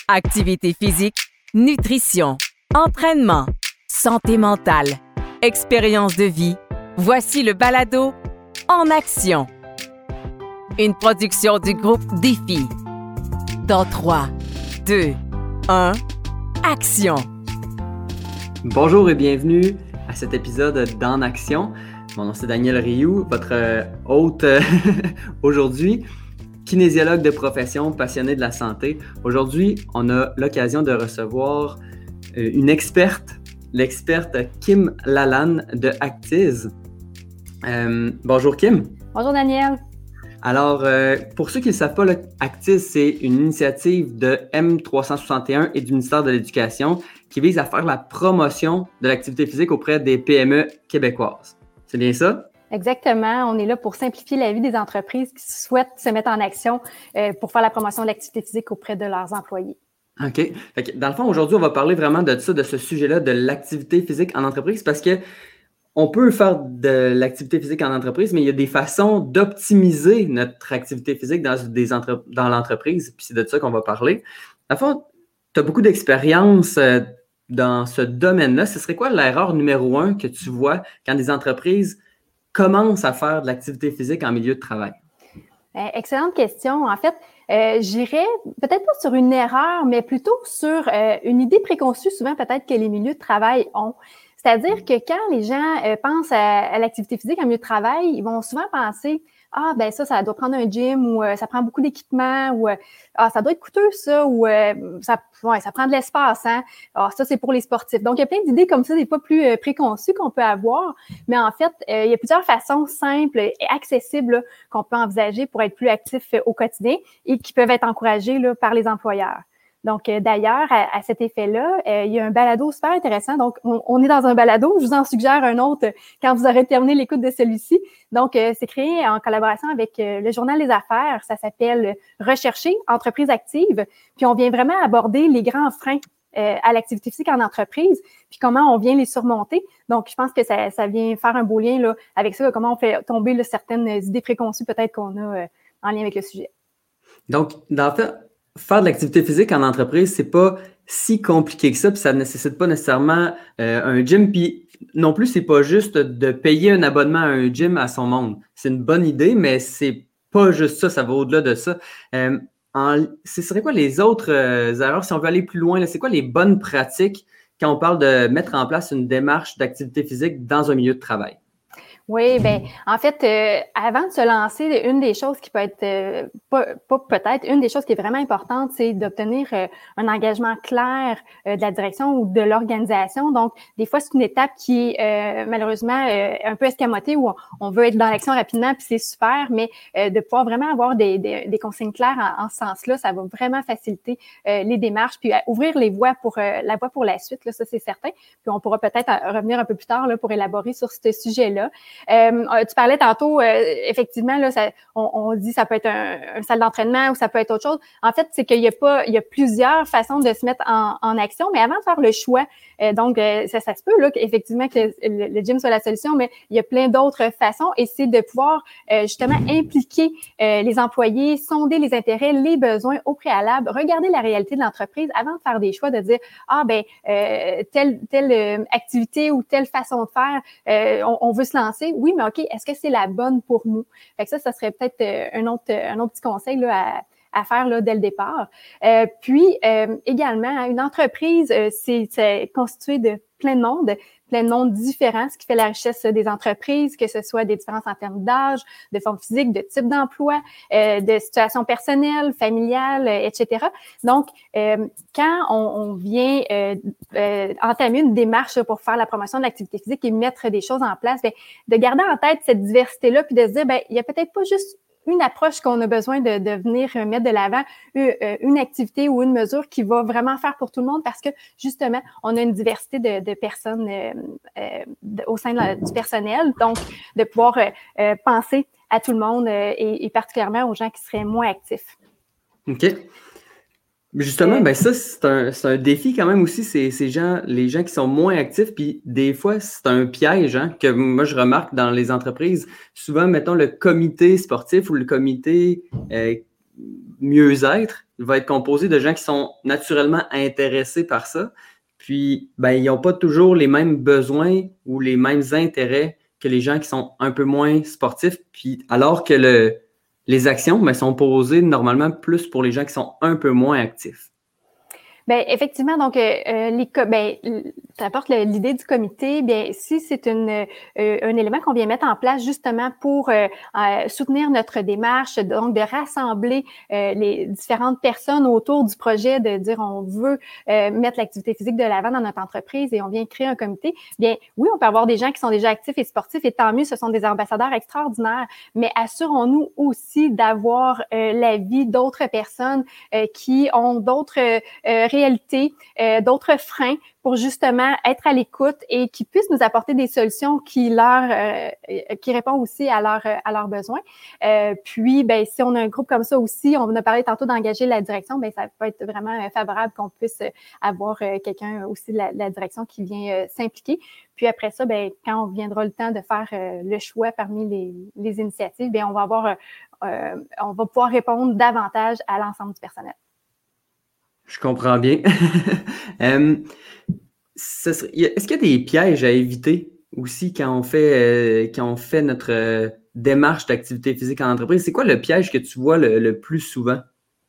Activité physique, nutrition, entraînement, santé mentale, expérience de vie. Voici le balado En action. Une production du groupe Défi. Dans 3, 2, 1, action! Bonjour et bienvenue à cet épisode d'En action. Mon nom c'est Daniel Rioux, votre hôte aujourd'hui, kinésiologue de profession, passionné de la santé. Aujourd'hui, on a l'occasion de recevoir une experte, l'experte Kim Lalanne de Actiz. Bonjour Kim. Bonjour Daniel. Alors, pour ceux qui ne le savent pas, Actiz, c'est une initiative de M361 et du ministère de l'Éducation qui vise à faire la promotion de l'activité physique auprès des PME québécoises. C'est bien ça? Exactement. On est là pour simplifier la vie des entreprises qui souhaitent se mettre en action pour faire la promotion de l'activité physique auprès de leurs employés. OK. Fait que, dans le fond, aujourd'hui, on va parler vraiment de ça, de ce sujet-là, de l'activité physique en entreprise, parce que on peut faire de l'activité physique en entreprise, mais il y a des façons d'optimiser notre activité physique dans l'entreprise, puis c'est de ça qu'on va parler. Dans le fond, tu as beaucoup d'expérience dans ce domaine-là. Ce serait quoi l'erreur numéro 1 que tu vois quand des entreprises commencent à faire de l'activité physique en milieu de travail? Excellente question. En fait, j'irais peut-être pas sur une erreur, mais plutôt sur une idée préconçue souvent peut-être que les milieux de travail ont. C'est-à-dire que quand les gens pensent à l'activité physique en milieu de travail, ils vont souvent penser « Ah, ben ça doit prendre un gym » ou « Ça prend beaucoup d'équipement » ou « Ah, ça doit être coûteux ça » ou ça prend de l'espace, hein. « Ah, ça, c'est pour les sportifs ». Donc, il y a plein d'idées comme ça, des fois plus préconçues qu'on peut avoir. Mais en fait, il y a plusieurs façons simples et accessibles là, qu'on peut envisager pour être plus actif au quotidien et qui peuvent être encouragées là, par les employeurs. Donc, d'ailleurs, à cet effet-là, il y a un balado super intéressant. Donc, on est dans un balado. Je vous en suggère un autre quand vous aurez terminé l'écoute de celui-ci. Donc, c'est créé en collaboration avec le Journal des Affaires. Ça s'appelle « Rechercher, entreprise active ». Puis, on vient vraiment aborder les grands freins à l'activité physique en entreprise, puis comment on vient les surmonter. Donc, je pense que ça vient faire un beau lien là, avec ça, comment on fait tomber là, certaines idées préconçues peut-être qu'on a en lien avec le sujet. Donc, dans le fait, faire de l'activité physique en entreprise, c'est pas si compliqué que ça, puis ça ne nécessite pas nécessairement un gym. Puis non plus, c'est pas juste de payer un abonnement à un gym à son monde. C'est une bonne idée, mais c'est pas juste ça, ça va au-delà de ça. Ce serait quoi les autres erreurs, si on veut aller plus loin, là, c'est quoi les bonnes pratiques quand on parle de mettre en place une démarche d'activité physique dans un milieu de travail? Oui, ben en fait, avant de se lancer, une des choses qui peut être une des choses qui est vraiment importante, c'est d'obtenir un engagement clair de la direction ou de l'organisation. Donc, des fois, c'est une étape qui est malheureusement un peu escamotée où on veut être dans l'action rapidement, puis c'est super, mais de pouvoir vraiment avoir des consignes claires en ce sens-là, ça va vraiment faciliter les démarches, puis ouvrir les voies pour la voie pour la suite, là, ça c'est certain. Puis on pourra peut-être revenir un peu plus tard là, pour élaborer sur ce sujet-là. Tu parlais tantôt, effectivement, là, on dit ça peut être un salle d'entraînement ou ça peut être autre chose. En fait, c'est qu'il y a plusieurs façons de se mettre en action, mais avant de faire le choix, donc ça se peut là qu'effectivement que le gym soit la solution, mais il y a plein d'autres façons et c'est de pouvoir justement impliquer les employés, sonder les intérêts, les besoins au préalable, regarder la réalité de l'entreprise avant de faire des choix, de dire telle activité ou telle façon de faire, on veut se lancer. Oui, mais OK, est-ce que c'est la bonne pour nous? Fait que ça serait peut-être un autre petit conseil là, à faire là, dès le départ. Puis, également, une entreprise, c'est constitué de plein de monde différent, ce qui fait la richesse des entreprises, que ce soit des différences en termes d'âge, de forme physique, de type d'emploi, de situation personnelle, familiale, etc. Donc, quand on vient entamer une démarche pour faire la promotion de l'activité physique et mettre des choses en place, bien, de garder en tête cette diversité-là, puis de se dire, bien, il y a peut-être pas juste une approche qu'on a besoin de venir mettre de l'avant, une activité ou une mesure qui va vraiment faire pour tout le monde parce que, justement, on a une diversité de personnes au sein du personnel. Donc, de pouvoir penser à tout le monde et particulièrement aux gens qui seraient moins actifs. OK. Justement, ben ça, c'est un défi quand même aussi, les gens qui sont moins actifs, puis des fois, c'est un piège hein, que moi, je remarque dans les entreprises. Souvent, mettons, le comité sportif ou le comité mieux-être. Il va être composé de gens qui sont naturellement intéressés par ça. Puis, ils n'ont pas toujours les mêmes besoins ou les mêmes intérêts que les gens qui sont un peu moins sportifs. Puis, alors que les actions sont posées normalement plus pour les gens qui sont un peu moins actifs. Bien, effectivement, donc, tu apportes l'idée du comité. Bien, si c'est un élément qu'on vient mettre en place justement pour soutenir notre démarche, donc de rassembler les différentes personnes autour du projet, de dire on veut mettre l'activité physique de l'avant dans notre entreprise et on vient créer un comité, bien, oui, on peut avoir des gens qui sont déjà actifs et sportifs et tant mieux, ce sont des ambassadeurs extraordinaires, mais assurons-nous aussi d'avoir l'avis d'autres personnes qui ont d'autres réalités, d'autres freins pour justement être à l'écoute et qui puissent nous apporter des solutions qui répondent aussi à leurs besoins. Puis, ben, si on a un groupe comme ça aussi, on a parlé tantôt d'engager la direction, ben ça peut être vraiment favorable qu'on puisse avoir quelqu'un aussi de la direction qui vient s'impliquer. Puis après ça, ben, quand on viendra le temps de faire le choix parmi les initiatives, ben, on va pouvoir répondre davantage à l'ensemble du personnel. Je comprends bien. Est-ce qu'il y a des pièges à éviter aussi quand on fait notre démarche d'activité physique en entreprise? C'est quoi le piège que tu vois le plus souvent?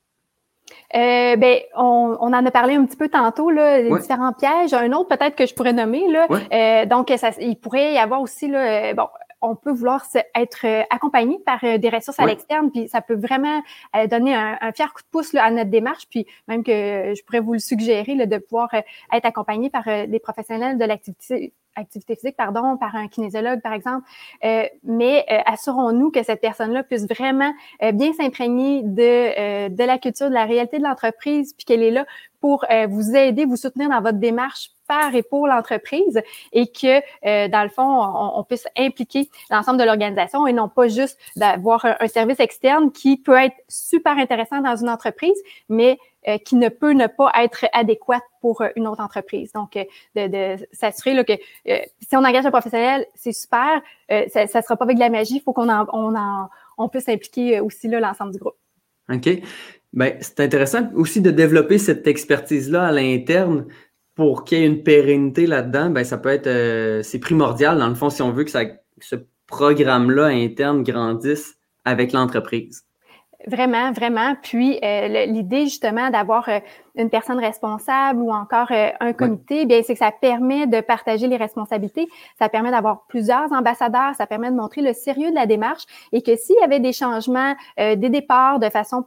Ben, on en a parlé un petit peu tantôt, là, les différents pièges. Un autre peut-être que je pourrais nommer, là. Donc, il pourrait y avoir aussi, là, on peut vouloir être accompagné par des ressources à l'externe, puis ça peut vraiment donner un fier coup de pouce là, à notre démarche, puis même que je pourrais vous le suggérer là, de pouvoir être accompagné par des professionnels de l'activité physique, par un kinésiologue, par exemple. Mais assurons-nous que cette personne-là puisse vraiment bien s'imprégner de la culture, de la réalité de l'entreprise, puis qu'elle est là pour vous aider, vous soutenir dans votre démarche par et pour l'entreprise et que, dans le fond, on puisse impliquer l'ensemble de l'organisation et non pas juste d'avoir un service externe qui peut être super intéressant dans une entreprise, mais qui ne peut ne pas être adéquate pour une autre entreprise. Donc, de s'assurer là, que si on engage un professionnel, c'est super, ça sera pas avec de la magie, il faut qu'on puisse impliquer aussi là, l'ensemble du groupe. OK. Ben, c'est intéressant aussi de développer cette expertise-là à l'interne pour qu'il y ait une pérennité là-dedans. Ben, ça peut être, c'est primordial dans le fond si on veut que ce programme-là interne grandisse avec l'entreprise. Vraiment, vraiment. Puis, l'idée justement d'avoir une personne responsable ou encore un comité, bien, c'est que ça permet de partager les responsabilités. Ça permet d'avoir plusieurs ambassadeurs. Ça permet de montrer le sérieux de la démarche et que s'il y avait des changements, des départs de façon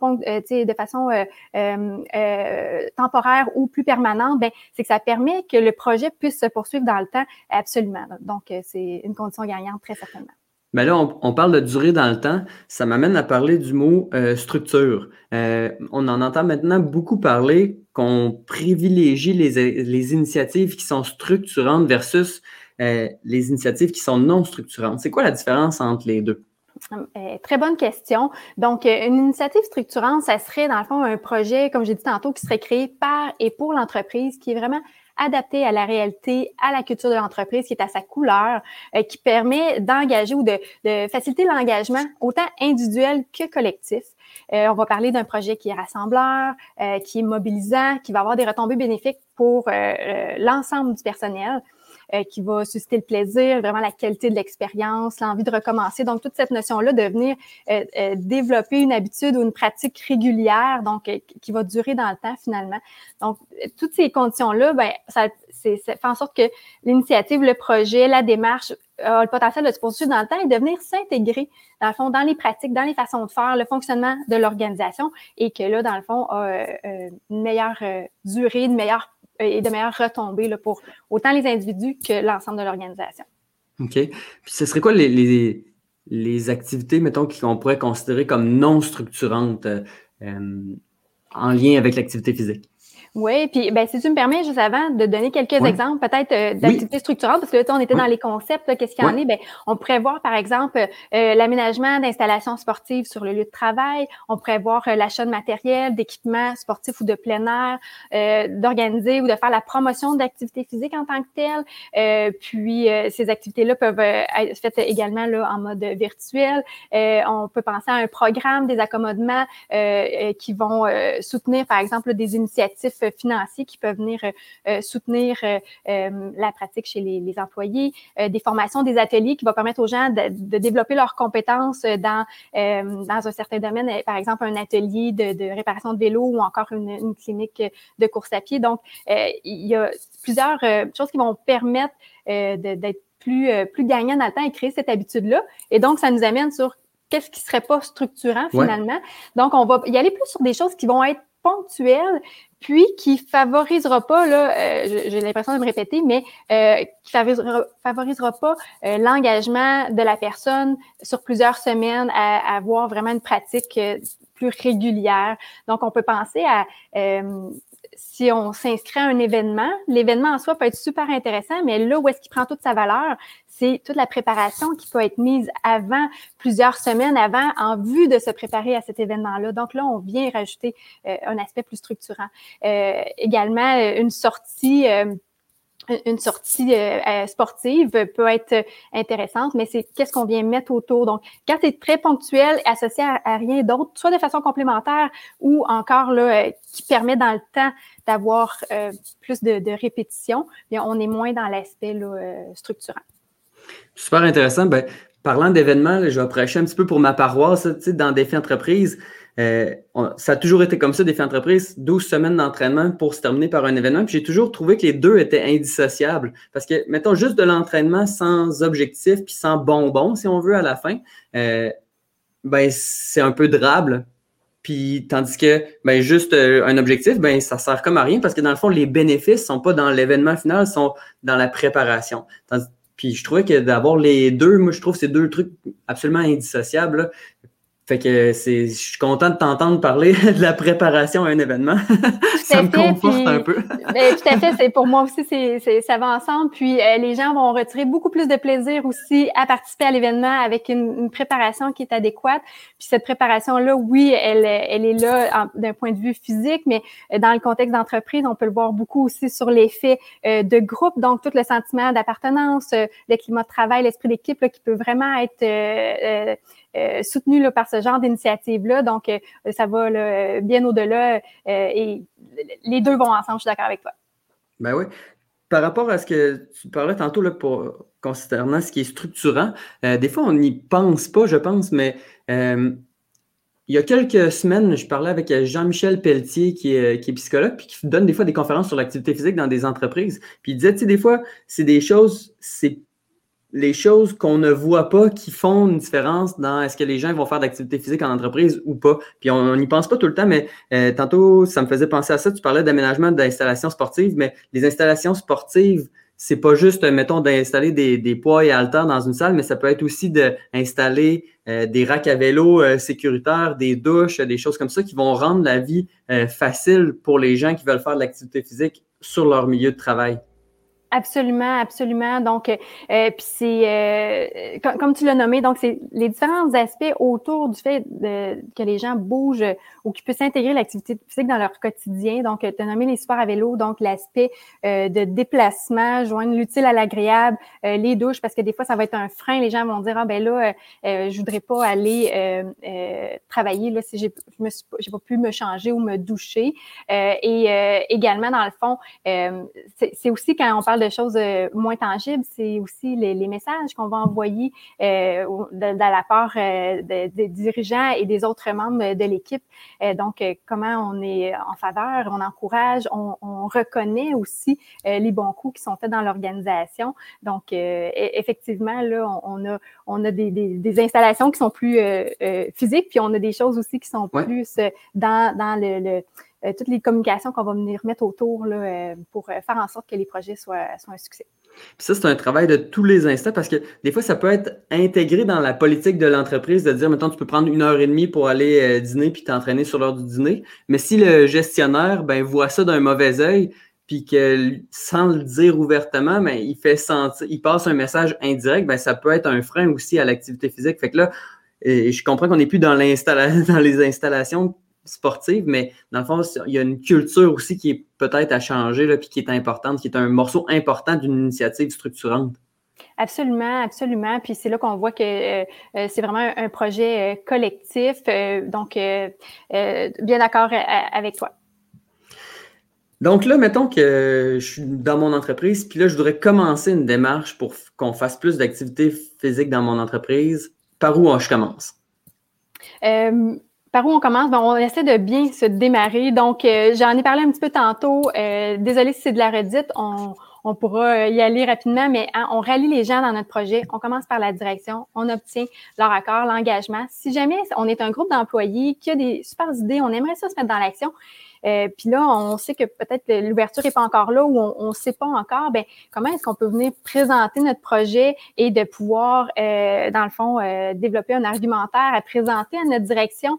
temporaire ou plus permanente, bien, c'est que ça permet que le projet puisse se poursuivre dans le temps. Absolument. Donc, c'est une condition gagnante très certainement. Mais là, on parle de durée dans le temps. Ça m'amène à parler du mot structure. On en entend maintenant beaucoup parler qu'on privilégie les initiatives qui sont structurantes versus les initiatives qui sont non structurantes. C'est quoi la différence entre les deux? Très bonne question. Donc, une initiative structurante, ça serait dans le fond un projet, comme j'ai dit tantôt, qui serait créé par et pour l'entreprise, qui est vraiment adapté à la réalité, à la culture de l'entreprise, qui est à sa couleur, qui permet d'engager ou de faciliter l'engagement autant individuel que collectif. On va parler d'un projet qui est rassembleur, qui est mobilisant, qui va avoir des retombées bénéfiques pour l'ensemble du personnel, qui va susciter le plaisir, vraiment la qualité de l'expérience, l'envie de recommencer. Donc, toute cette notion-là de venir développer une habitude ou une pratique régulière, donc qui va durer dans le temps finalement. Donc, toutes ces conditions-là, ben, ça fait en sorte que l'initiative, le projet, la démarche a le potentiel de se poursuivre dans le temps et de venir s'intégrer, dans le fond, dans les pratiques, dans les façons de faire, le fonctionnement de l'organisation et que là, dans le fond, a une meilleure durée, de meilleures retombées là, pour autant les individus que l'ensemble de l'organisation. OK. Puis ce serait quoi les activités, mettons, qu'on pourrait considérer comme non structurantes en lien avec l'activité physique? Oui, puis si tu me permets, juste avant de donner quelques exemples peut-être d'activités structurantes, parce que là, on était dans les concepts, là, qu'est-ce qu'il y en est? On pourrait voir, par exemple, l'aménagement d'installations sportives sur le lieu de travail. On pourrait voir l'achat de matériel, d'équipements sportifs ou de plein air, d'organiser ou de faire la promotion d'activités physiques en tant que telles. Puis, ces activités-là peuvent être faites également là, en mode virtuel. On peut penser à un programme, des accommodements qui vont soutenir, par exemple, des initiatives financiers qui peuvent venir soutenir la pratique chez les employés, des formations, des ateliers qui vont permettre aux gens de développer leurs compétences dans un certain domaine, par exemple un atelier de réparation de vélo ou encore une clinique de course à pied. Donc, il y a plusieurs choses qui vont permettre d'être plus gagnant dans le temps et créer cette habitude-là. Et donc, ça nous amène sur qu'est-ce qui serait pas structurant finalement. Donc, on va y aller plus sur des choses qui vont être ponctuelles, puis qui favorisera pas, là, j'ai l'impression de me répéter, mais qui favorisera pas l'engagement de la personne sur plusieurs semaines à avoir vraiment une pratique plus régulière. Donc, on peut penser à si on s'inscrit à un événement, l'événement en soi peut être super intéressant, mais là où est-ce qu'il prend toute sa valeur, c'est toute la préparation qui peut être mise avant, plusieurs semaines avant, en vue de se préparer à cet événement-là. Donc là, on vient rajouter un aspect plus structurant. Également, une sortie sportive peut être intéressante, mais c'est qu'est-ce qu'on vient mettre autour. Donc, quand c'est très ponctuel, associé à rien d'autre, soit de façon complémentaire ou encore là qui permet dans le temps d'avoir plus de répétition, bien, on est moins dans l'aspect structurant. Super intéressant. Ben, parlant d'événements, là, je vais prêcher un petit peu pour ma paroisse, tu sais, dans Défi Entreprise. Ça a toujours été comme ça, Défi Entreprise, 12 semaines d'entraînement pour se terminer par un événement. Puis j'ai toujours trouvé que les deux étaient indissociables. Parce que, mettons, juste de l'entraînement sans objectif puis sans bonbons, si on veut, à la fin, ben c'est un peu drable. Puis tandis que ben juste un objectif, ben ça sert comme à rien parce que dans le fond, les bénéfices sont pas dans l'événement final, sont dans la préparation. Puis je trouvais que d'avoir les deux, moi je trouve que c'est deux trucs absolument indissociables, là. Fait que je suis content de t'entendre parler de la préparation à un événement. Ça me conforte un peu. Tout à fait, c'est pour moi aussi, ça va ensemble. Puis les gens vont retirer beaucoup plus de plaisir aussi à participer à l'événement avec une préparation qui est adéquate. Puis cette préparation-là, oui, elle est là d'un point de vue physique, mais dans le contexte d'entreprise, on peut le voir beaucoup aussi sur l'effet de groupe. Donc, tout le sentiment d'appartenance, le climat de travail, l'esprit d'équipe là, qui peut vraiment être soutenu là, par ce genre d'initiative-là. Donc, ça va là, bien au-delà et les deux vont ensemble, je suis d'accord avec toi. Ben oui. Par rapport à ce que tu parlais tantôt là, concernant ce qui est structurant, des fois, on n'y pense pas, je pense, mais il y a quelques semaines, je parlais avec Jean-Michel Pelletier, qui est psychologue, puis qui donne des fois des conférences sur l'activité physique dans des entreprises. Puis il disait, tu sais, des fois, c'est les choses qu'on ne voit pas qui font une différence dans est-ce que les gens vont faire d'activité physique en entreprise ou pas. Puis on n'y pense pas tout le temps, mais tantôt, ça me faisait penser à ça. Tu parlais d'aménagement d'installations sportives, mais les installations sportives, c'est pas juste, mettons, d'installer des poids et haltères dans une salle, mais ça peut être aussi d'installer des racks à vélo sécuritaires, des douches, des choses comme ça qui vont rendre la vie facile pour les gens qui veulent faire de l'activité physique sur leur milieu de travail. Absolument, absolument. Donc, puis c'est comme tu l'as nommé, donc c'est les différents aspects autour du fait que les gens bougent ou qu'ils puissent intégrer l'activité physique dans leur quotidien. Donc, tu as nommé les sports à vélo, donc l'aspect de déplacement, joindre l'utile à l'agréable, les douches, parce que des fois ça va être un frein. Les gens vont dire ben là, je voudrais pas aller travailler là si j'ai pas pu me changer ou me doucher. Et également dans le fond, c'est aussi quand on parle de choses moins tangibles, c'est aussi les messages qu'on va envoyer de la part des dirigeants et des autres membres de l'équipe. Donc, comment on est en faveur, on encourage, on reconnaît aussi les bons coups qui sont faits dans l'organisation. Donc, effectivement, là, on a des installations qui sont plus physiques, puis on a des choses aussi qui sont plus dans toutes les communications qu'on va venir mettre autour là, pour faire en sorte que les projets soient un succès. Puis ça, c'est un travail de tous les instants parce que des fois, ça peut être intégré dans la politique de l'entreprise de dire, mettons, tu peux prendre 1 heure et demie pour aller dîner puis t'entraîner sur l'heure du dîner. Mais si le gestionnaire voit ça d'un mauvais œil, puis que sans le dire ouvertement, il fait sentir, il passe un message indirect, ça peut être un frein aussi à l'activité physique. Fait que là, je comprends qu'on n'est plus dans les installations sportives, mais dans le fond, il y a une culture aussi qui est peut-être à changer, là, puis qui est importante, qui est un morceau important d'une initiative structurante. Absolument, absolument. Puis c'est là qu'on voit que c'est vraiment un projet collectif. Donc, bien d'accord avec toi. Donc là, mettons que je suis dans mon entreprise, puis là, je voudrais commencer une démarche pour qu'on fasse plus d'activité physique dans mon entreprise. Par où je commence? Par où on commence? On essaie de bien se démarrer. Donc, j'en ai parlé un petit peu tantôt. Désolée si c'est de la redite, on pourra y aller rapidement, mais on rallie les gens dans notre projet. On commence par la direction. On obtient leur accord, l'engagement. Si jamais on est un groupe d'employés qui a des super idées, on aimerait ça se mettre dans l'action. Puis là, on sait que peut-être l'ouverture n'est pas encore là ou on ne sait pas encore, comment est-ce qu'on peut venir présenter notre projet et de pouvoir, dans le fond, développer un argumentaire à présenter à notre direction.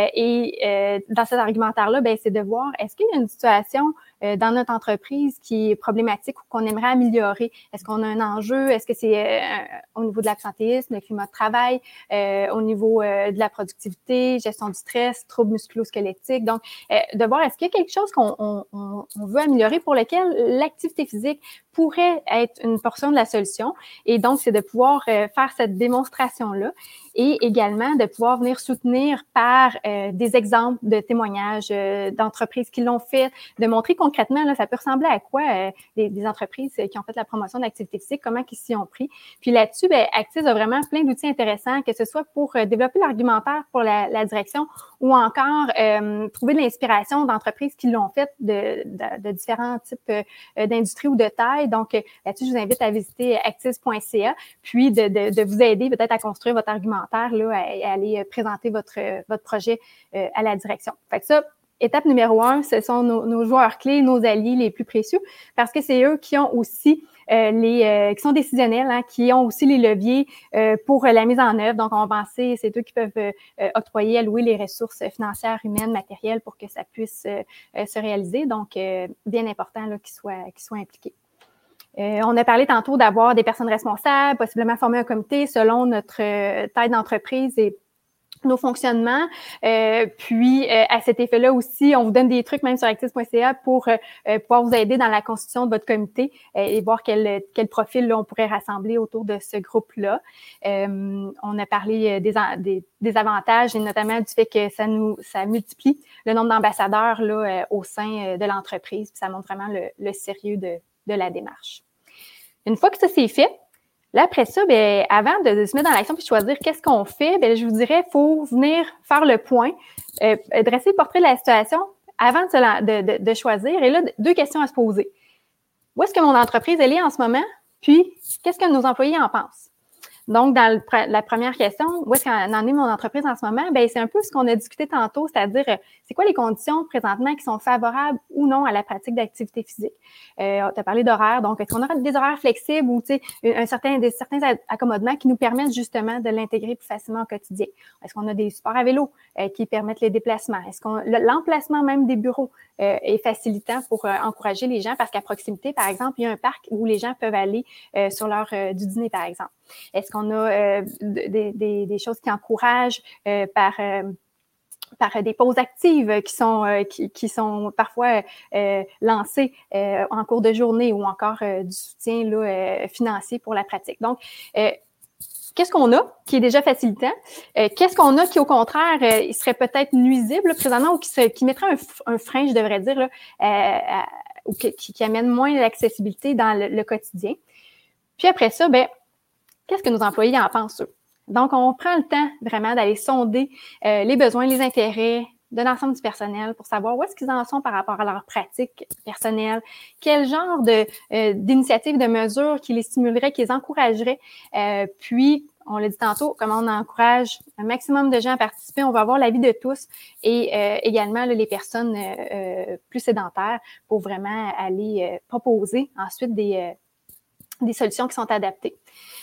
Et dans cet argumentaire-là, c'est de voir est-ce qu'il y a une situation dans notre entreprise qui est problématique ou qu'on aimerait améliorer. Est-ce qu'on a un enjeu? Est-ce que c'est au niveau de l'absentéisme, le climat de travail, au niveau de la productivité, gestion du stress, troubles musculo-squelettiques? Donc, de voir est-ce qu'il y a quelque chose qu'on veut améliorer pour lequel l'activité physique pourrait être une portion de la solution. Et donc, c'est de pouvoir faire cette démonstration-là et également de pouvoir venir soutenir par des exemples de témoignages d'entreprises qui l'ont fait, de montrer concrètement, là, ça peut ressembler à quoi des entreprises qui ont fait la promotion de l'activité physique, comment ils s'y ont pris. Puis là-dessus, Actis a vraiment plein d'outils intéressants, que ce soit pour développer l'argumentaire pour la direction ou encore trouver de l'inspiration d'entreprises qui l'ont fait de différents types d'industries ou de tailles. Donc, là-dessus, je vous invite à visiter actis.ca, puis de vous aider peut-être à construire votre argumentaire, là, à aller présenter votre projet à la direction. Fait que ça, étape numéro 1, ce sont nos joueurs clés, nos alliés les plus précieux, parce que c'est eux qui ont aussi qui sont décisionnels, hein, qui ont aussi les leviers pour la mise en œuvre. Donc, on va penser, c'est eux qui peuvent octroyer, allouer les ressources financières, humaines, matérielles pour que ça puisse se réaliser. Donc, bien important là, qu'ils soient impliqués. On a parlé tantôt d'avoir des personnes responsables, possiblement former un comité selon notre taille d'entreprise et nos fonctionnements. Puis, à cet effet-là aussi, on vous donne des trucs même sur actis.ca pour pouvoir vous aider dans la constitution de votre comité et voir quel profil là, on pourrait rassembler autour de ce groupe-là. On a parlé des avantages et notamment du fait que ça multiplie le nombre d'ambassadeurs là, au sein de l'entreprise. Puis ça montre vraiment le sérieux de la démarche. Une fois que ça c'est fait, là, après ça, avant de se mettre dans l'action et de choisir qu'est-ce qu'on fait, je vous dirais, il faut venir faire le point, dresser le portrait de la situation avant de choisir. Et là, 2 questions à se poser. Où est-ce que mon entreprise elle est en ce moment? Puis, qu'est-ce que nos employés en pensent? Donc, dans la première question, où est-ce qu'en en est mon entreprise en ce moment? C'est un peu ce qu'on a discuté tantôt, c'est-à-dire, c'est quoi les conditions présentement qui sont favorables ou non à la pratique d'activité physique? Tu as parlé d'horaires, donc est-ce qu'on aura des horaires flexibles ou, tu sais, certains accommodements qui nous permettent justement de l'intégrer plus facilement au quotidien? Est-ce qu'on a des supports à vélo qui permettent les déplacements? Est-ce qu'on l'emplacement même des bureaux est facilitant pour encourager les gens? Parce qu'à proximité, par exemple, il y a un parc où les gens peuvent aller sur l'heure du dîner, par exemple. Est-ce qu'on a des choses qui encouragent par des pauses actives qui sont parfois lancées en cours de journée ou encore du soutien là, financier pour la pratique. Donc, qu'est-ce qu'on a qui est déjà facilitant? Qu'est-ce qu'on a qui, au contraire, il serait peut-être nuisible présentement ou qui mettrait un frein, je devrais dire, là, ou qui amène moins l'accessibilité dans le quotidien? Puis après ça, qu'est-ce que nos employés en pensent, eux? Donc, on prend le temps vraiment d'aller sonder les besoins, les intérêts de l'ensemble du personnel pour savoir où est-ce qu'ils en sont par rapport à leur pratique personnelle, quel genre d'initiatives, de mesures qui les stimuleraient, qui les encourageraient. Puis, on l'a dit tantôt, comment on encourage un maximum de gens à participer, on va avoir l'avis de tous et également là, les personnes plus sédentaires pour vraiment aller proposer ensuite des des solutions qui sont adaptées.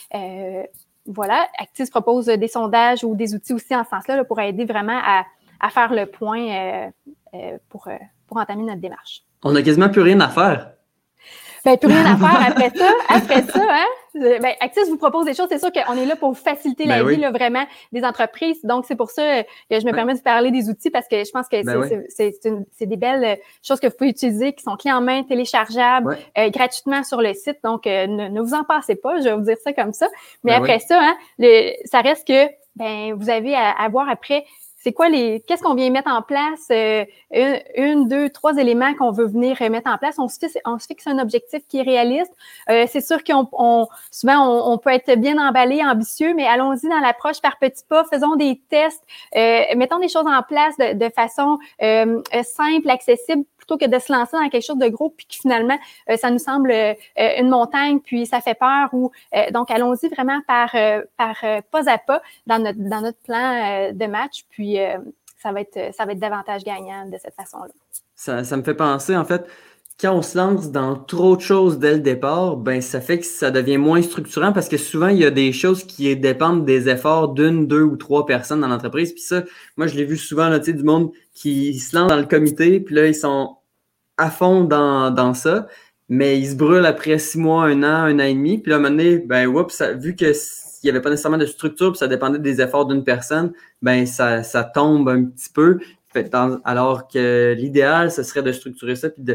Voilà, Actis propose des sondages ou des outils aussi en ce sens-là là, pour aider vraiment à faire le point pour entamer notre démarche. On n'a quasiment plus rien à faire. Ben, plus rien à faire après ça. Après ça, hein? Ben, Actis vous propose des choses. C'est sûr qu'on est là pour faciliter la vie, là, vraiment, des entreprises. Donc, c'est pour ça que je me permets de parler des outils parce que je pense que c'est des belles choses que vous pouvez utiliser qui sont clés en main, téléchargeables, gratuitement sur le site. Donc, ne vous en passez pas. Je vais vous dire ça comme ça. Mais après ça, hein, ça reste que, ben, vous avez à voir après c'est quoi qu'est-ce qu'on vient mettre en place, une, deux, trois éléments qu'on veut venir mettre en place. On se fixe un objectif qui est réaliste. C'est sûr souvent on peut être bien emballé, ambitieux, mais allons-y dans l'approche par petits pas, faisons des tests, mettons des choses en place de façon simple, accessible, plutôt que de se lancer dans quelque chose de gros puis que finalement, ça nous semble une montagne puis ça fait peur. Donc, allons-y vraiment par pas à pas dans notre plan de match, puis ça va être davantage gagnant de cette façon-là. Ça me fait penser, en fait, quand on se lance dans trop de choses dès le départ, ben ça fait que ça devient moins structurant parce que souvent, il y a des choses qui dépendent des efforts d'une, deux ou trois personnes dans l'entreprise. Puis ça, moi, je l'ai vu souvent, là, tu sais, du monde qui se lance dans le comité, puis là, ils sont à fond dans ça, mais ils se brûlent après 6 mois, un an et demi. Puis là, à un moment donné, ben, vu qu'il n'y avait pas nécessairement de structure, puis ça dépendait des efforts d'une personne, ben ça tombe un petit peu. Alors que l'idéal, ce serait de structurer ça, puis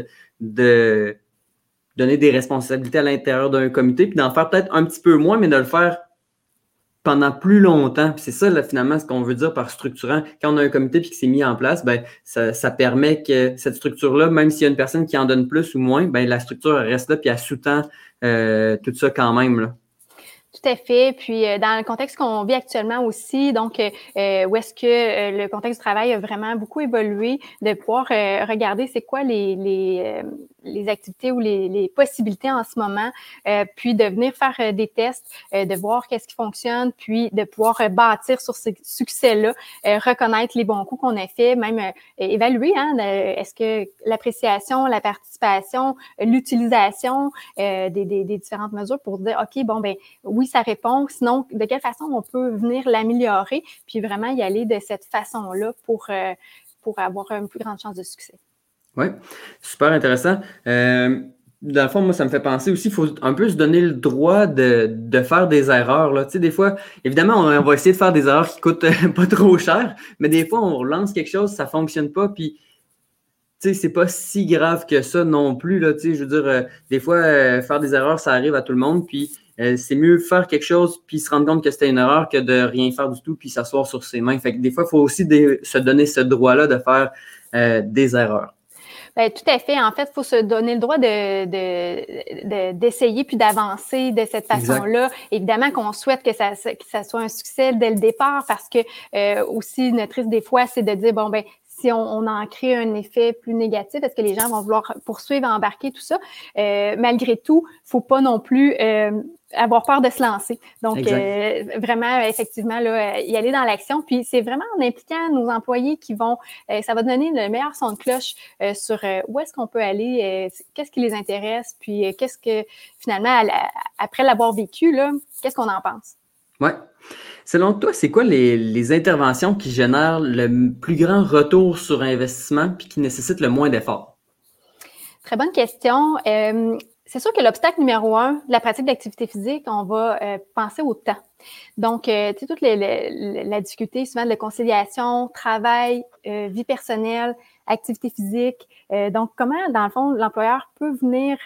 de donner des responsabilités à l'intérieur d'un comité, puis d'en faire peut-être un petit peu moins, mais de le faire pendant plus longtemps. Puis c'est ça, là, finalement, ce qu'on veut dire par structurant. Quand on a un comité puis qui s'est mis en place, ben ça permet que cette structure-là, même s'il y a une personne qui en donne plus ou moins, ben la structure reste là puis elle sous-tend tout ça quand même, là. Tout à fait. Puis, dans le contexte qu'on vit actuellement aussi, donc, où est-ce que le contexte du travail a vraiment beaucoup évolué, de pouvoir regarder c'est quoi les activités ou les possibilités en ce moment, puis de venir faire des tests, de voir qu'est-ce qui fonctionne, puis de pouvoir bâtir sur ce succès-là, reconnaître les bons coups qu'on a fait, même évaluer, hein, est-ce que l'appréciation, la participation, l'utilisation des différentes mesures pour dire, OK, bon, ben oui, ça répond. Sinon, de quelle façon on peut venir l'améliorer, puis vraiment y aller de cette façon-là pour avoir une plus grande chance de succès. Oui, super intéressant. Dans le fond, moi, ça me fait penser aussi, il faut un peu se donner le droit de faire des erreurs, là. Tu sais, des fois, évidemment, on va essayer de faire des erreurs qui coûtent pas trop cher, mais des fois, on lance quelque chose, ça fonctionne pas, puis tu sais, c'est pas si grave que ça non plus, là. Tu sais, je veux dire, des fois, faire des erreurs, ça arrive à tout le monde, puis c'est mieux faire quelque chose puis se rendre compte que c'était une erreur que de rien faire du tout puis s'asseoir sur ses mains. Fait que des fois, il faut aussi se donner ce droit-là de faire des erreurs. Bien, tout à fait. En fait, il faut se donner le droit d'essayer puis d'avancer de cette façon-là. Exact. Évidemment qu'on souhaite que ça soit un succès dès le départ parce que aussi, notre risque des fois, c'est de dire, bon, ben si on en crée un effet plus négatif, est-ce que les gens vont vouloir poursuivre, embarquer, tout ça? Malgré tout, faut pas non plus avoir peur de se lancer. Donc, vraiment, effectivement, là, y aller dans l'action. Puis, c'est vraiment en impliquant nos employés qui vont, ça va donner le meilleur son de cloche sur où est-ce qu'on peut aller, qu'est-ce qui les intéresse, puis qu'est-ce que, finalement, après l'avoir vécu, là, qu'est-ce qu'on en pense? Ouais. Selon toi, c'est quoi les interventions qui génèrent le plus grand retour sur investissement puis qui nécessitent le moins d'efforts? Très bonne question. C'est sûr que l'obstacle numéro 1 de la pratique d'activité physique, on va penser au temps. Donc, tu sais, toute la difficulté souvent de conciliation, travail, vie personnelle, activité physique. Donc, comment, dans le fond, l'employeur peut venir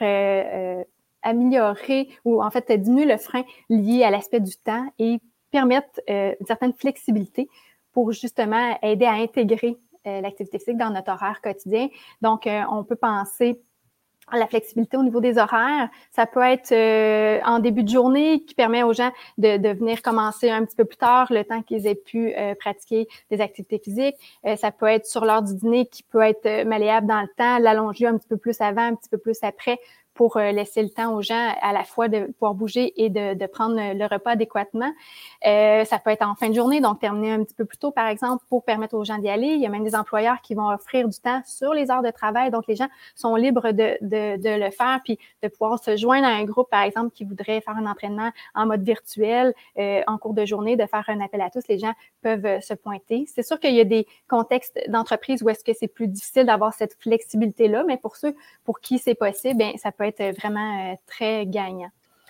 améliorer ou en fait diminuer le frein lié à l'aspect du temps et permettre une certaine flexibilité pour justement aider à intégrer l'activité physique dans notre horaire quotidien. Donc, on peut penser à la flexibilité au niveau des horaires. Ça peut être en début de journée qui permet aux gens de venir commencer un petit peu plus tard, le temps qu'ils aient pu pratiquer des activités physiques. Ça peut être sur l'heure du dîner qui peut être malléable dans le temps, l'allonger un petit peu plus avant, un petit peu plus après pour laisser le temps aux gens à la fois de pouvoir bouger et de prendre le repas adéquatement. Ça peut être en fin de journée, donc terminer un petit peu plus tôt, par exemple, pour permettre aux gens d'y aller. Il y a même des employeurs qui vont offrir du temps sur les heures de travail, donc les gens sont libres de le faire, puis de pouvoir se joindre à un groupe, par exemple, qui voudrait faire un entraînement en mode virtuel en cours de journée, de faire un appel à tous. Les gens peuvent se pointer. C'est sûr qu'il y a des contextes d'entreprise où est-ce que c'est plus difficile d'avoir cette flexibilité-là, mais pour ceux pour qui c'est possible, bien, ça peut être vraiment très gagnant.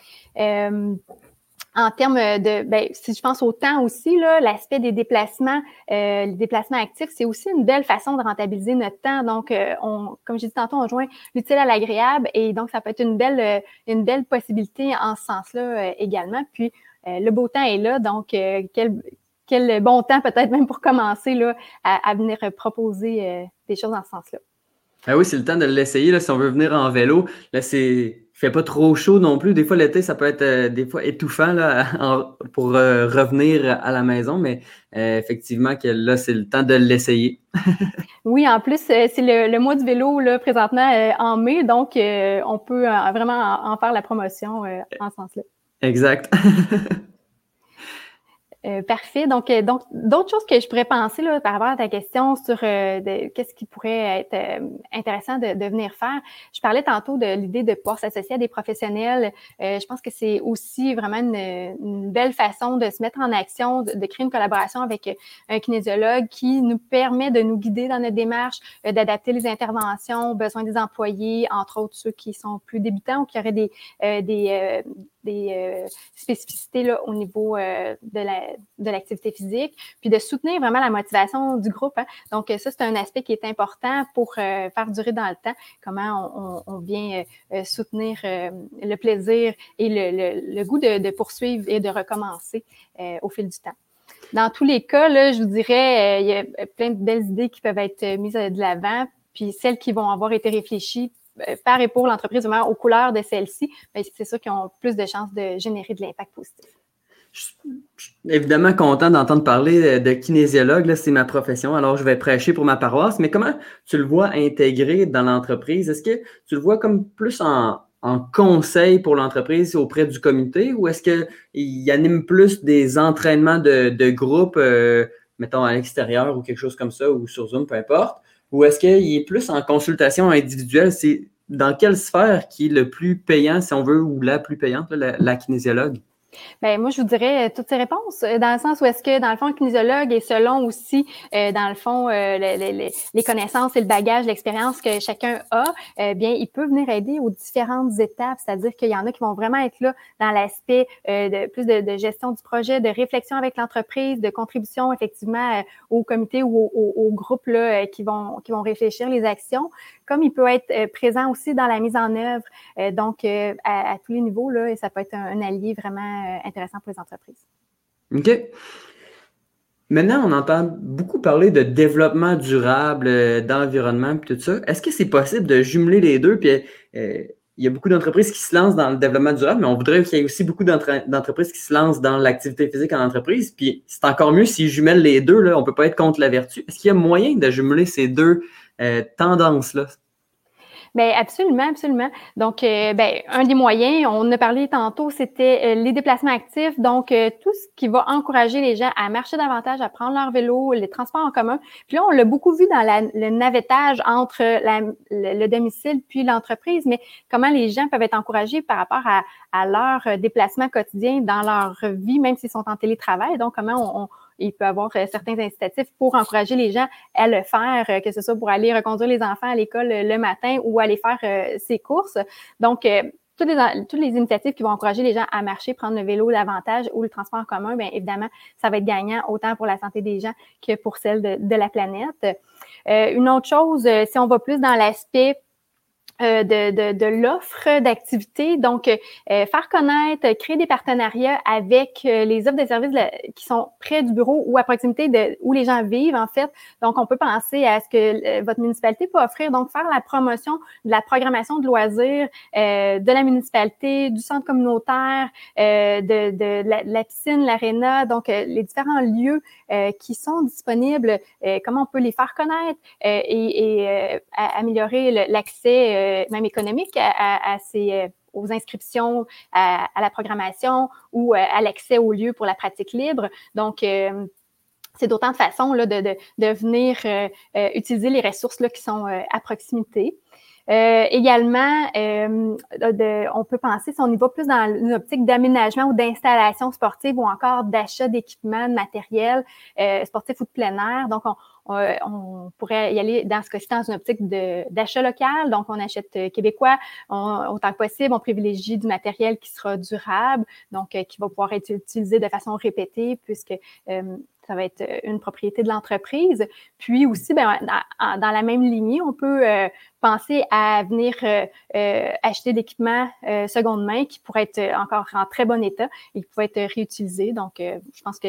En termes si je pense au temps aussi, là, l'aspect des déplacements, les déplacements actifs, c'est aussi une belle façon de rentabiliser notre temps. Donc, comme j'ai dit tantôt, on joint l'utile à l'agréable et donc ça peut être une belle possibilité en ce sens-là également. Puis, le beau temps est là, donc quel bon temps peut-être même pour commencer là à venir proposer des choses dans ce sens-là. Ah oui, c'est le temps de l'essayer. Là, si on veut venir en vélo, là, il fait pas trop chaud non plus. Des fois, l'été, ça peut être des fois étouffant là, pour revenir à la maison, mais effectivement, que là, c'est le temps de l'essayer. Oui, en plus, c'est le mois du vélo là, présentement en mai, donc on peut vraiment en faire la promotion en ce sens-là. Exact. Parfait. Donc, d'autres choses que je pourrais penser là, par rapport à ta question sur qu'est-ce qui pourrait être intéressant de venir faire. Je parlais tantôt de l'idée de pouvoir s'associer à des professionnels. Je pense que c'est aussi vraiment une belle façon de se mettre en action, de créer une collaboration avec un kinésiologue qui nous permet de nous guider dans notre démarche, d'adapter les interventions aux besoins des employés, entre autres ceux qui sont plus débutants ou qui auraient des spécificités là, au niveau de l'activité physique, puis de soutenir vraiment la motivation du groupe. Hein. Donc, ça, c'est un aspect qui est important pour faire durer dans le temps, comment on vient soutenir le plaisir et le goût de poursuivre et de recommencer au fil du temps. Dans tous les cas, là, je vous dirais, il y a plein de belles idées qui peuvent être mises de l'avant, puis celles qui vont avoir été réfléchies par et pour l'entreprise, vraiment aux couleurs de celle-ci, bien, c'est sûr qu'ils ont plus de chances de générer de l'impact positif. Je suis évidemment content d'entendre parler de kinésiologue, là, c'est ma profession, alors je vais prêcher pour ma paroisse, mais comment tu le vois intégré dans l'entreprise? Est-ce que tu le vois comme plus en conseil pour l'entreprise auprès du comité ou est-ce qu'il anime plus des entraînements de groupe, mettons à l'extérieur ou quelque chose comme ça ou sur Zoom, peu importe? Ou est-ce qu'il est plus en consultation individuelle? C'est dans quelle sphère qui est le plus payant, si on veut, ou la plus payante, la kinésiologue? Ben moi, je vous dirais toutes ces réponses, dans le sens où est-ce que, dans le fond, le kinésiologue est selon aussi, dans le fond, les connaissances et le bagage, l'expérience que chacun a, bien, il peut venir aider aux différentes étapes, c'est-à-dire qu'il y en a qui vont vraiment être là dans l'aspect de gestion du projet, de réflexion avec l'entreprise, de contribution, effectivement, au comité ou au groupe là, qui vont réfléchir les actions, comme il peut être présent aussi dans la mise en œuvre, donc à tous les niveaux, là, et ça peut être un allié vraiment intéressant pour les entreprises. OK. Maintenant, on entend beaucoup parler de développement durable, d'environnement et tout ça. Est-ce que c'est possible de jumeler les deux? Puis, il y a beaucoup d'entreprises qui se lancent dans le développement durable, mais on voudrait qu'il y ait aussi beaucoup d'entreprises qui se lancent dans l'activité physique en entreprise. Puis, c'est encore mieux s'ils jumellent les deux. Là, on ne peut pas être contre la vertu. Est-ce qu'il y a moyen de jumeler ces deux tendances-là? Bien, absolument, absolument. Donc, un des moyens, on en a parlé tantôt, c'était les déplacements actifs. Donc, tout ce qui va encourager les gens à marcher davantage, à prendre leur vélo, les transports en commun. Puis là, on l'a beaucoup vu dans le navettage entre le domicile puis l'entreprise, mais comment les gens peuvent être encouragés par rapport à leur déplacement quotidien dans leur vie, même s'ils sont en télétravail. Donc, comment il peut y avoir certains incitatifs pour encourager les gens à le faire, que ce soit pour aller reconduire les enfants à l'école le matin ou aller faire ses courses. Donc, toutes les initiatives qui vont encourager les gens à marcher, prendre le vélo davantage ou le transport en commun, bien évidemment, ça va être gagnant autant pour la santé des gens que pour celle de la planète. Une autre chose, si on va plus dans l'aspect de l'offre d'activités. Donc, faire connaître, créer des partenariats avec les offres de services qui sont près du bureau ou à proximité où les gens vivent, en fait. Donc, on peut penser à ce que votre municipalité peut offrir. Donc, faire la promotion de la programmation de loisirs de la municipalité, du centre communautaire, de la piscine, l'aréna. Donc, les différents lieux qui sont disponibles, comment on peut les faire connaître et améliorer l'accès même économique aux inscriptions à la programmation ou à l'accès aux lieux pour la pratique libre. Donc, c'est d'autant de façons là, de venir utiliser les ressources là, qui sont à proximité. Également, on peut penser, si on y va plus dans une optique d'aménagement ou d'installation sportive ou encore d'achat d'équipements, de matériel sportif ou de plein air. Donc, on pourrait y aller dans ce cas-ci dans une optique d'achat local. Donc, on achète québécois autant que possible. On privilégie du matériel qui sera durable, donc qui va pouvoir être utilisé de façon répétée puisque ça va être une propriété de l'entreprise. Puis aussi, dans la même lignée, on peut penser à venir acheter d'équipements seconde main qui pourraient être encore en très bon état et qui pourraient être réutilisés. Donc, je pense que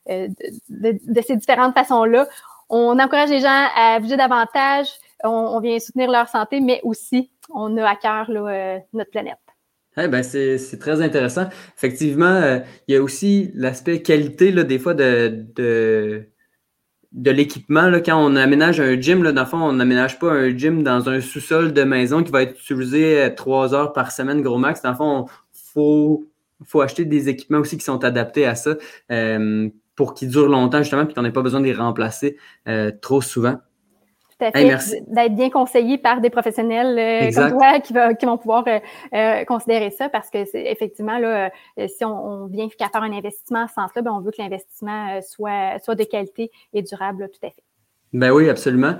de ces différentes façons-là, on encourage les gens à bouger davantage, on vient soutenir leur santé, mais aussi, on a à cœur là, notre planète. Eh ben c'est très intéressant. Effectivement, il y a aussi l'aspect qualité là, des fois de l'équipement. Là, quand on aménage un gym, là, dans le fond, on n'aménage pas un gym dans un sous-sol de maison qui va être utilisé 3 heures par semaine, gros max. Dans le fond, faut acheter des équipements aussi qui sont adaptés à ça pour qu'ils durent longtemps, justement, puis qu'on n'ait pas besoin de les remplacer trop souvent. Tout à fait, d'être bien conseillé par des professionnels comme toi qui vont pouvoir considérer ça parce que c'est effectivement là, si on vient qu'à faire un investissement en ce sens-là, on veut que l'investissement soit de qualité et durable, là, tout à fait. Ben oui, absolument.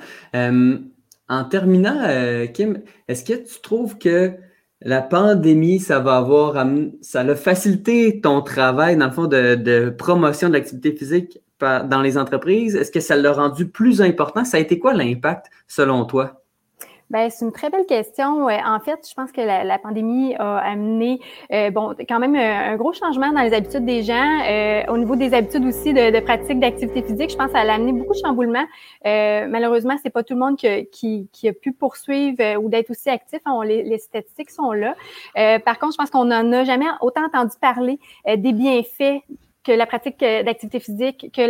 En terminant, Kim, est-ce que tu trouves que la pandémie, ça a facilité ton travail, dans le fond, de promotion de l'activité physique dans les entreprises? Est-ce que ça l'a rendu plus important? Ça a été quoi l'impact, selon toi? Bien, c'est une très belle question. En fait, je pense que la pandémie a amené quand même un gros changement dans les habitudes des gens. Au niveau des habitudes aussi de pratique d'activité physique, je pense que ça a amené beaucoup de chamboulements. Malheureusement, c'est pas tout le monde qui a pu poursuivre ou d'être aussi actif. Les statistiques sont là. Par contre, je pense qu'on n'en a jamais autant entendu parler des bienfaits que la pratique d'activité physique, que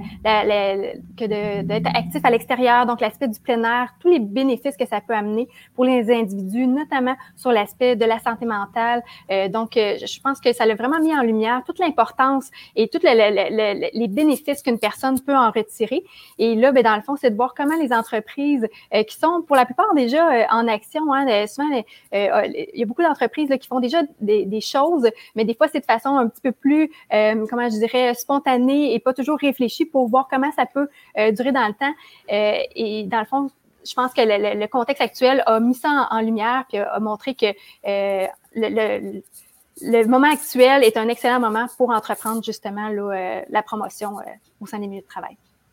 d'être actif à l'extérieur, donc l'aspect du plein air, tous les bénéfices que ça peut amener pour les individus, notamment sur l'aspect de la santé mentale. Donc, je pense que ça l'a vraiment mis en lumière toute l'importance et tous les bénéfices qu'une personne peut en retirer. Et là, dans le fond, c'est de voir comment les entreprises qui sont pour la plupart déjà en action, souvent, il y a beaucoup d'entreprises là, qui font déjà des choses, mais des fois, c'est de façon un petit peu plus je dirais, spontanée et pas toujours réfléchie pour voir comment ça peut durer dans le temps. Et dans le fond, je pense que le contexte actuel a mis ça en lumière puis a montré que le moment actuel est un excellent moment pour entreprendre justement là, la promotion au sein des milieux de travail.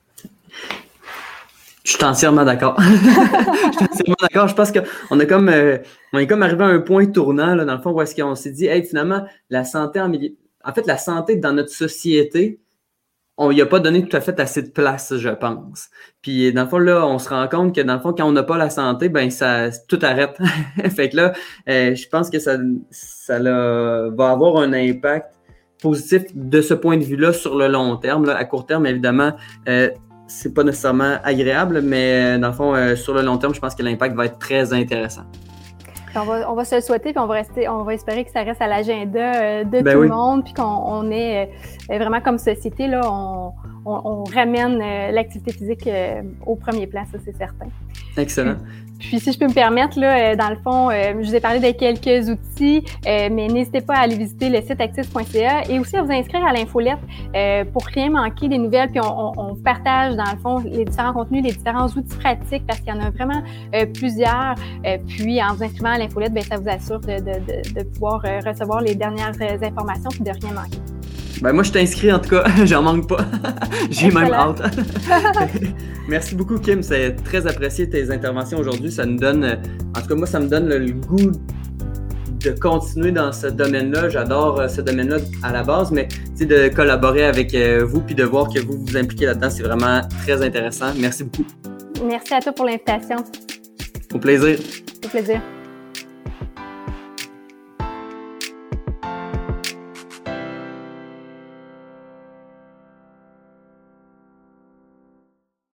Je suis entièrement d'accord. Je pense qu'on est comme arrivé à un point tournant, là, dans le fond, où est-ce qu'on s'est dit, finalement, la santé la santé dans notre société, on n'y a pas donné tout à fait assez de place, je pense. Puis, dans le fond, là, on se rend compte que, dans le fond, quand on n'a pas la santé, tout arrête. Fait que là, je pense que ça va avoir un impact positif de ce point de vue-là sur le long terme. Là. À court terme, évidemment, c'est pas nécessairement agréable, mais dans le fond, sur le long terme, je pense que l'impact va être très intéressant. On va se le souhaiter, puis on va espérer que ça reste à l'agenda de tout le monde, puis qu'on ait vraiment comme société, là, on ramène l'activité physique au premier plan, ça c'est certain. Excellent. Puis si je peux me permettre, là, dans le fond, je vous ai parlé de quelques outils, mais n'hésitez pas à aller visiter le site actif.ca et aussi à vous inscrire à l'infolette pour rien manquer des nouvelles. Puis on partage, dans le fond, les différents contenus, les différents outils pratiques parce qu'il y en a vraiment plusieurs. Puis en vous inscrivant à l'infolette, ça vous assure de pouvoir recevoir les dernières informations et de rien manquer. Moi, je t'inscris en tout cas, j'en manque pas. J'ai même hâte. Merci beaucoup, Kim. C'est très apprécié tes interventions aujourd'hui. Ça nous donne, en tout cas, moi, ça me donne le goût de continuer dans ce domaine-là. J'adore ce domaine-là à la base, mais de collaborer avec vous puis de voir que vous vous impliquez là-dedans, c'est vraiment très intéressant. Merci beaucoup. Merci à toi pour l'invitation. Au plaisir. Au plaisir.